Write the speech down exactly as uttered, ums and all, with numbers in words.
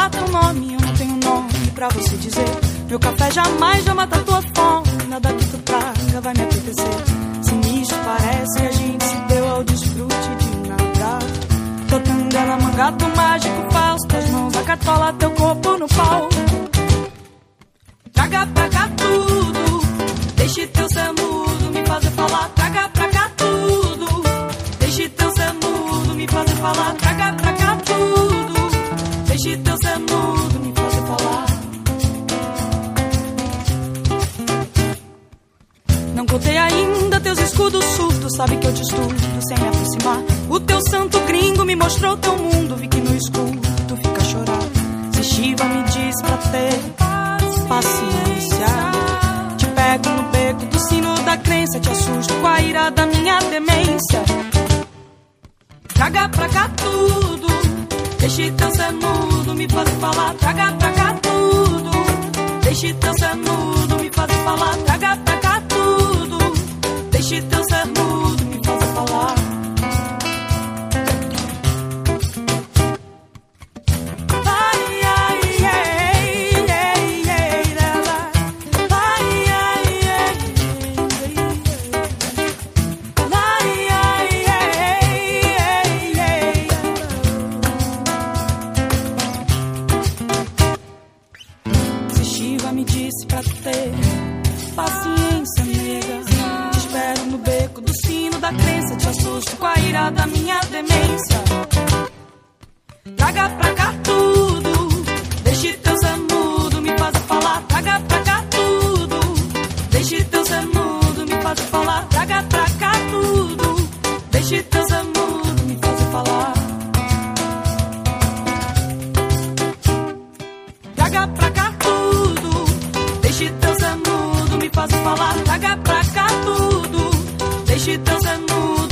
falar teu nome, eu não tenho nome pra você dizer. Meu café jamais vai matar tua fome, nada que tu traga vai me apetecer. Se nisso parece que a gente se deu ao desfrute de nada. Tô tangando mangato mágico falso, tuas mãos a cartola, teu corpo no pau. Traga pra cá tudo, deixe teu ser mudo me fazer falar. Traga pra cá tudo, deixe teu ser mudo me fazer falar. Traga pra cá tudo, deixe teu ser mudo me fazer falar. Não contei ainda teus escudos surdos, sabe que eu te estudo sem me aproximar. O teu santo gringo me mostrou teu mundo, vi que no escuro tu fica a chorar. Se Shiva me diz pra ter paciência, te pego no beco do sino da crença, te assusto com a ira da minha demência. Traga pra cá tudo, deixe teu ser mudo me fazer falar. Traga pra cá tudo, deixe teu ser mudo me fazer falar. Traga pra cá tudo, deixe teu ser mudo me fazer falar. Paciência, nega, te espero no beco do sino da crença, te assusto com a ira da minha demência. Traga pra cá tudo, deixe teu ser mudo me fazer falar. Traga pra cá tudo, deixe teu ser mudo me fazer falar. Traga pra cá tudo, deixe teu ser mudo me fazer falar. Traga pra cá tudo, deixe teu ser mudo me fazer falar. Traga pra cá tudo, deixe teu ser mudo